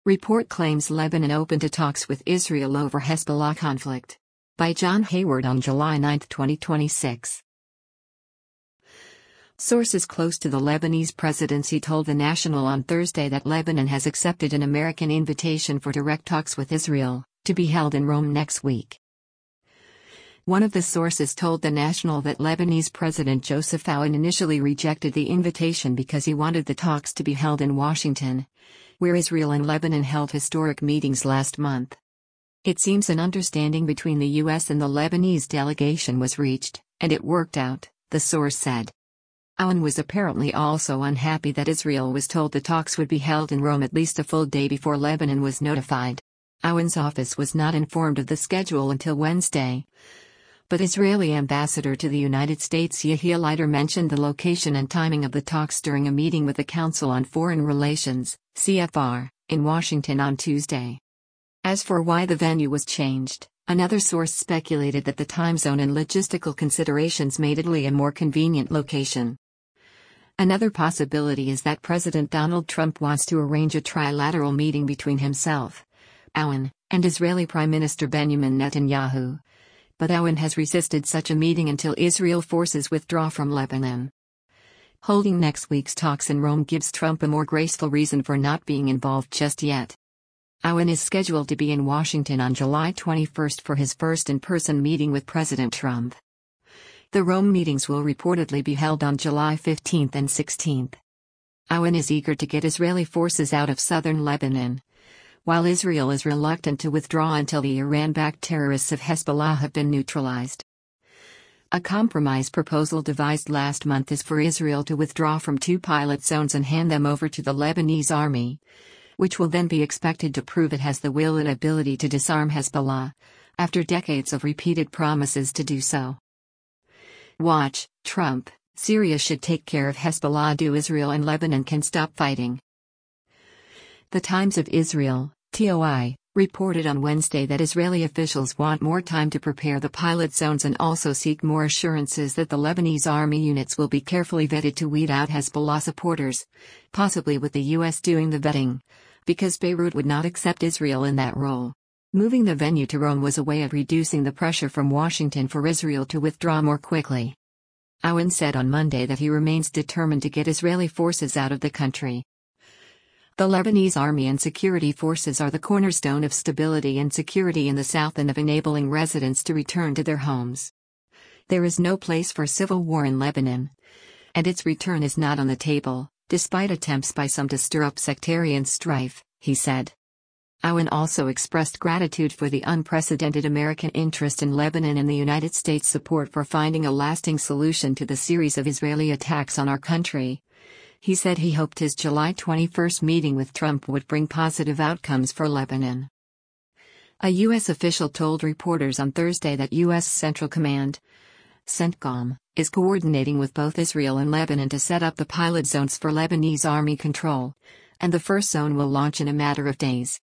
Report claims Lebanon open to talks with Israel over Hezbollah conflict. By John Hayward on July 9, 2026. Sources close to the Lebanese presidency told The National on Thursday that Lebanon has accepted an American invitation for direct talks with Israel, to be held in Rome next week. One of the sources told The National that Lebanese President Joseph Aoun initially rejected the invitation because he wanted the talks to be held in Washington, where Israel and Lebanon held historic meetings last month. It seems an understanding between the U.S. and the Lebanese delegation was reached, and it worked out, the source said. Aoun was apparently also unhappy that Israel was told the talks would be held in Rome at least a full day before Lebanon was notified. Aoun's office was not informed of the schedule until Wednesday. But Israeli ambassador to the United States Yehiel Leiter mentioned the location and timing of the talks during a meeting with the Council on Foreign Relations, CFR, in Washington on Tuesday. As for why the venue was changed, another source speculated that the time zone and logistical considerations made Italy a more convenient location. Another possibility is that President Donald Trump wants to arrange a trilateral meeting between himself, Aoun, and Israeli Prime Minister Benjamin Netanyahu. But Aoun has resisted such a meeting until Israel forces withdraw from Lebanon. Holding next week's talks in Rome gives Trump a more graceful reason for not being involved just yet. Aoun is scheduled to be in Washington on July 21 for his first in-person meeting with President Trump. The Rome meetings will reportedly be held on July 15 and 16. Aoun is eager to get Israeli forces out of southern Lebanon, while Israel is reluctant to withdraw until the Iran-backed terrorists of Hezbollah have been neutralized. A compromise proposal devised last month is for Israel to withdraw from 2 pilot zones and hand them over to the Lebanese army, which will then be expected to prove it has the will and ability to disarm Hezbollah, after decades of repeated promises to do so. Watch, Trump, Syria should take care of Hezbollah. Do Israel and Lebanon can stop fighting. The Times of Israel, TOI, reported on Wednesday that Israeli officials want more time to prepare the pilot zones and also seek more assurances that the Lebanese army units will be carefully vetted to weed out Hezbollah supporters, possibly with the U.S. doing the vetting, because Beirut would not accept Israel in that role. Moving the venue to Rome was a way of reducing the pressure from Washington for Israel to withdraw more quickly. Aoun said on Monday that he remains determined to get Israeli forces out of the country. The Lebanese army and security forces are the cornerstone of stability and security in the south and of enabling residents to return to their homes. There is no place for civil war in Lebanon, and its return is not on the table, despite attempts by some to stir up sectarian strife, he said. Aoun also expressed gratitude for the unprecedented American interest in Lebanon and the United States' support for finding a lasting solution to the series of Israeli attacks on our country. He said he hoped his July 21 meeting with Trump would bring positive outcomes for Lebanon. A U.S. official told reporters on Thursday that U.S. Central Command, CENTCOM, is coordinating with both Israel and Lebanon to set up the pilot zones for Lebanese army control, and the first zone will launch in a matter of days.